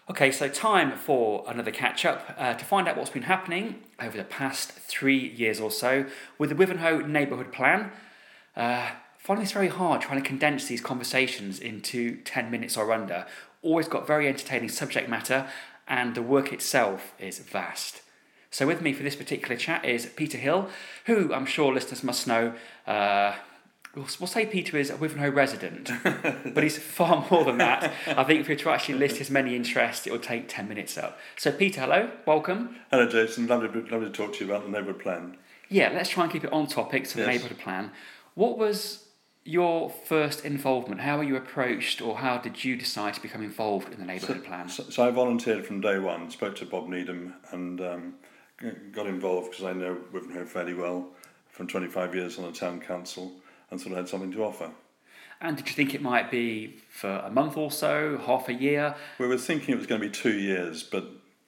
Okay, so time for another catch up to find out what's been happening over the past 3 years or so with the Wivenhoe Neighbourhood Plan. Finding this very hard trying to condense these conversations into 10 minutes or under. Always got very entertaining subject matter, and the work itself is vast. So, with me for this particular chat is Peter Hill, who I'm sure listeners must know. We'll say Peter is a Wivenhoe resident, but he's far more than that. I think if we were to actually list his many interests, it would take 10 minutes up. So, Peter, hello, welcome. Hello, Jason. Lovely to talk to you about the neighbourhood plan. Yeah, let's try and keep it on topic to the neighbourhood plan. What was your first involvement? How were you approached, or how did you decide to become involved in the neighbourhood plan? So I volunteered from day one, spoke to Bob Needham and got involved because I know Wivenhoe fairly well from 25 years on the town council and thought I had something to offer. And did you think it might be for a month or so, half a year? We were thinking it was going to be 2 years, but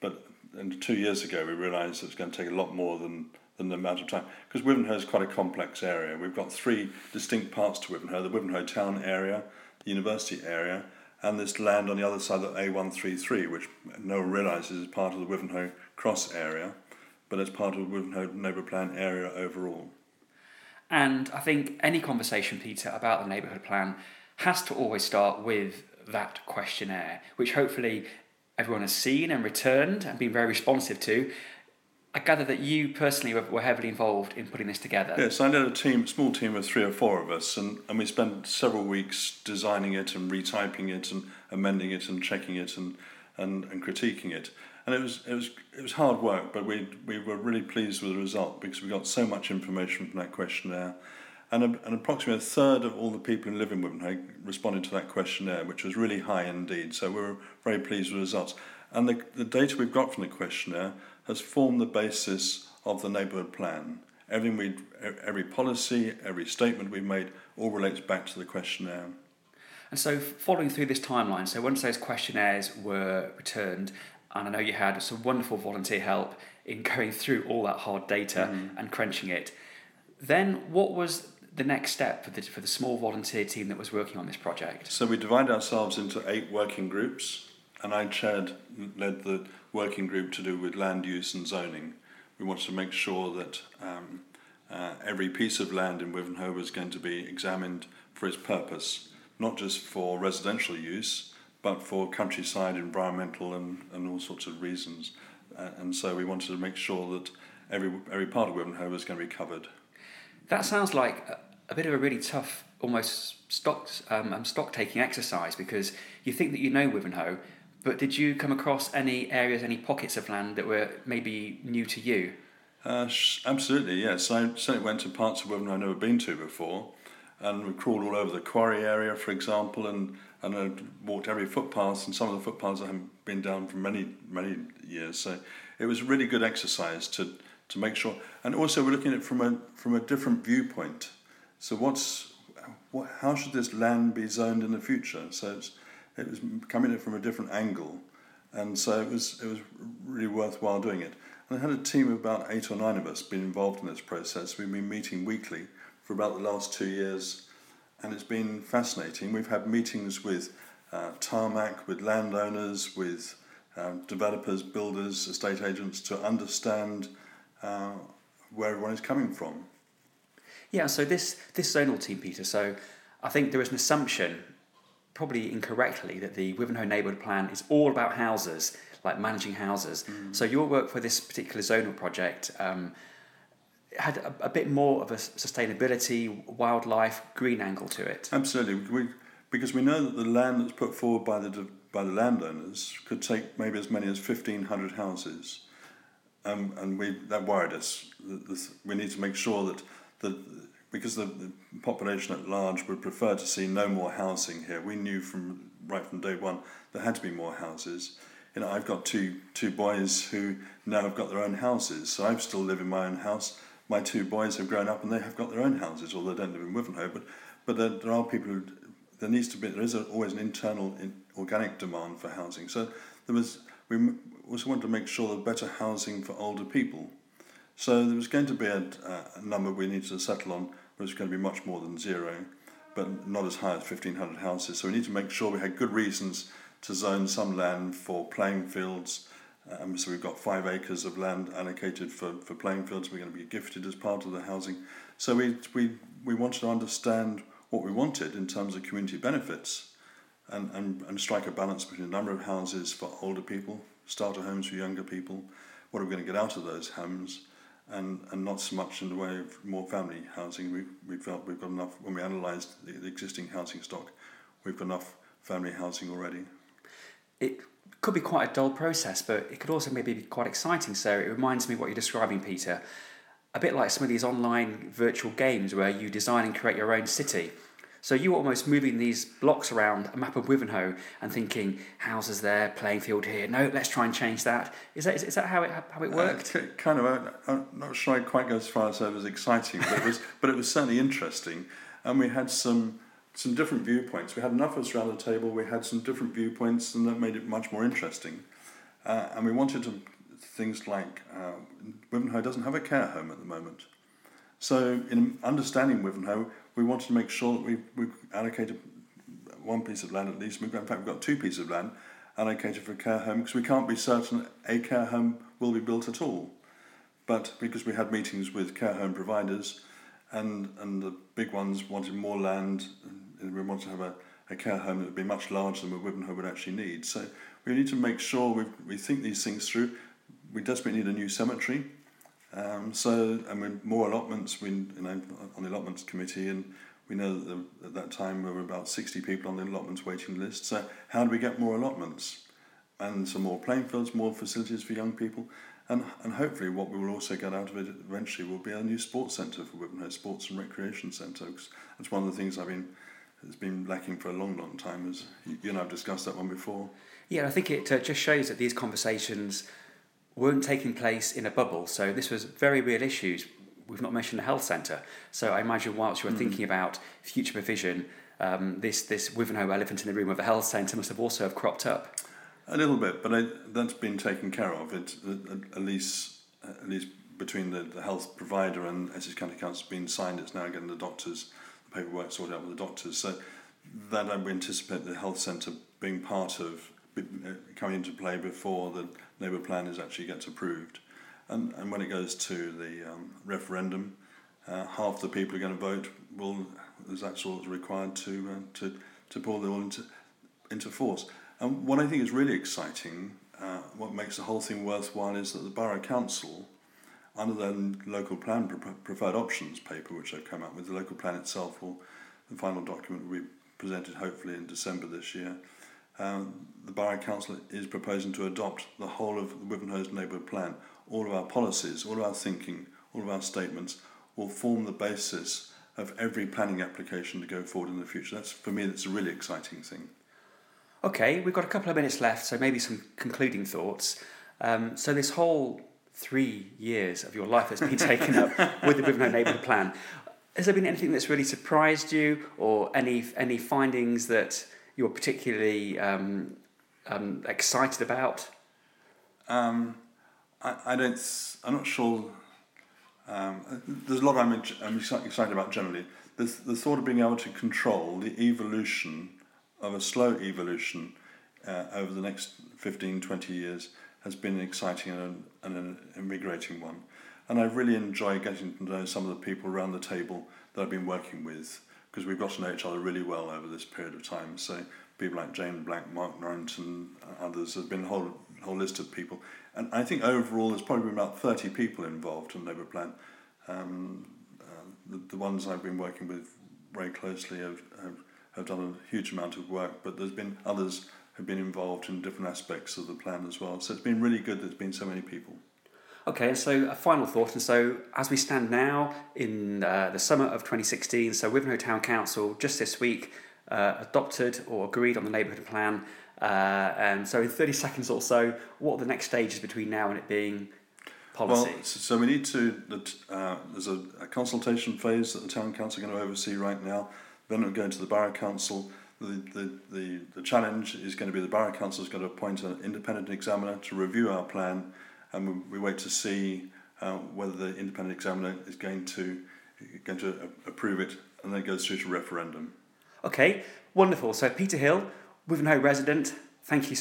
2 years ago we realised it was going to take a lot more than the amount of time, because Wivenhoe is quite a complex area. We've got three distinct parts to Wivenhoe: the Wivenhoe town area, the university area, and this land on the other side of A133, which no one realises is part of the Wivenhoe Cross area, but it's part of the Wivenhoe Neighbourhood Plan area overall. And I think any conversation, Peter, about the neighbourhood plan has to always start with that questionnaire, which hopefully everyone has seen and returned and been very responsive to. I gather that you personally were heavily involved in putting this together. Yes, I led a small team of 3 or 4 of us, and we spent several weeks designing it and retyping it and amending it and checking it and critiquing it. And it was hard work, but we were really pleased with the result because we got so much information from that questionnaire. And approximately a third of all the people who live in Wivenhoe responded to that questionnaire, which was really high indeed. So we were very pleased with the results. And the data we've got from the questionnaire has formed the basis of the neighbourhood plan. Every policy, every statement we've made, all relates back to the questionnaire. And so following through this timeline, so once those questionnaires were returned, and I know you had some wonderful volunteer help in going through all that hard data and crunching it, then what was the next step for the small volunteer team that was working on this project? So we divided ourselves into 8 working groups, and I led the working group to do with land use and zoning. We wanted to make sure that every piece of land in Wivenhoe was going to be examined for its purpose, not just for residential use, but for countryside, environmental and all sorts of reasons. And so we wanted to make sure that every part of Wivenhoe was going to be covered. That sounds like a bit of a really tough, almost stock-taking exercise, because you think that you know Wivenhoe, but did you come across any areas, any pockets of land that were maybe new to you? Absolutely, yes. I certainly went to parts of Wivenhoe I'd never been to before, and we crawled all over the quarry area, for example, and I walked every footpath, and some of the footpaths I haven't been down for many, many years. So it was a really good exercise to make sure. And also we're looking at it from a different viewpoint. So how should this land be zoned in the future? So it was coming at it from a different angle, and so it was really worthwhile doing it. And I had a team of about 8 or 9 of us been involved in this process. We've been meeting weekly for about the last 2 years, and it's been fascinating. We've had meetings with tarmac, with landowners, with developers, builders, estate agents, to understand where everyone is coming from. Yeah, so this zonal team, Peter, so I think there is an assumption, probably incorrectly, that the Wivenhoe Neighbourhood Plan is all about houses, like managing houses. So your work for this particular zonal project had a bit more of a sustainability, wildlife, green angle to it. Absolutely, because we know that the land that's put forward by the landowners could take maybe as many as 1,500 houses, and that worried us. We need to make sure that because the population at large would prefer to see no more housing here. We knew right from day one there had to be more houses. I've got two boys who now have got their own houses, so I still live in my own house. My 2 boys have grown up and they have got their own houses, although they don't live in Wivenhoe. But there are people who there is always an internal organic demand for housing. So we also wanted to make sure there was better housing for older people. So there was going to be a number we needed to settle on, but it was going to be much more than 0, but not as high as 1,500 houses. So we need to make sure we had good reasons to zone some land for playing fields. So we've got 5 acres of land allocated for playing fields. We're going to be gifted as part of the housing. So we wanted to understand what we wanted in terms of community benefits and strike a balance between a number of houses for older people, starter homes for younger people, what are we going to get out of those homes, and not so much in the way of more family housing. We felt we've got enough, when we analysed the existing housing stock, we've got enough family housing already. It could be quite a dull process, but it could also maybe be quite exciting. So it reminds me of what you're describing, Peter. A bit like some of these online virtual games where you design and create your own city. So you're almost moving these blocks around a map of Wivenhoe and thinking, houses there, playing field here. No, let's try and change that. Is that how it worked? Kind of. I'm not sure I'd quite go as far as say it was exciting, but it was certainly interesting. And we had some different viewpoints. We had enough of us around the table. We had some different viewpoints, and that made it much more interesting. And we wanted things like Wivenhoe doesn't have a care home at the moment. So in understanding Wivenhoe, we wanted to make sure that we allocated one piece of land at least. In fact, we've got 2 pieces of land allocated for a care home because we can't be certain a care home will be built at all. But because we had meetings with care home providers and the big ones wanted more land, and we wanted to have a care home that would be much larger than what Wivenhoe would actually need. So we need to make sure we think these things through. We desperately need a new cemetery. And with more allotments, on the allotments committee, and we know that at that time there were about 60 people on the allotments waiting list. So how do we get more allotments? And some more playing fields, more facilities for young people, and hopefully what we will also get out of it eventually will be a new sports centre for Wivenhoe, sports and recreation centre. Because that's one of the things it's been lacking for a long, long time, as you and I have discussed that one before. Yeah, I think it just shows that these conversations weren't taking place in a bubble. So this was very real issues. We've not mentioned the health centre. So I imagine whilst you were thinking about future provision, this Wivenhoe elephant in the room of the health centre must have also cropped up. A little bit, but that's been taken care of. It at least between the health provider and Essex County Council has been signed. It's now getting the paperwork sorted out with the doctors. So that I would anticipate the health centre being part of coming into play before the Labour plan gets approved, and when it goes to the referendum, half the people who are going to vote that's all that's required to pull the all into force. And what I think is really exciting, what makes the whole thing worthwhile, is that the Borough Council, under the local plan preferred options paper which they've come out with, the local plan itself, the final document will be presented hopefully in December this year. The Borough Council is proposing to adopt the whole of Wivenhoe's neighbourhood plan. All of our policies, all of our thinking, all of our statements will form the basis of every planning application to go forward in the future. For me, that's a really exciting thing. Okay, we've got a couple of minutes left, so maybe some concluding thoughts. So this whole 3 years of your life has been taken up with the Wivenhoe neighbourhood plan. Has there been anything that's really surprised you, or any findings that you're particularly excited about? I'm not sure. There's a lot I'm excited about generally. The thought of being able to control the evolution of a slow evolution over the next 15, 20 years has been exciting and an invigorating one. And I really enjoy getting to know some of the people around the table that I've been working with, because we've got to know each other really well over this period of time. So people like Jane Black, Mark Norrington, others, there's been a whole list of people. And I think overall there's probably been about 30 people involved in Labour Plan. The ones I've been working with very closely have done a huge amount of work, but there's been others who've been involved in different aspects of the plan as well. So it's been really good that there's been so many people. Okay, and so a final thought, and so as we stand now in the summer of 2016, so Wivenhoe Town Council just this week adopted or agreed on the neighbourhood plan, and so in 30 seconds or so, what are the next stages between now and it being policy? Well, so we need to, there's a consultation phase that the Town Council are going to oversee right now, then it'll go to the Borough Council. The challenge is going to be the Borough Council is going to appoint an independent examiner to review our plan, and we wait to see whether the independent examiner is going to approve it, and then it goes through to referendum. Okay, wonderful. So Peter Hill, Wivenhoe resident, Thank you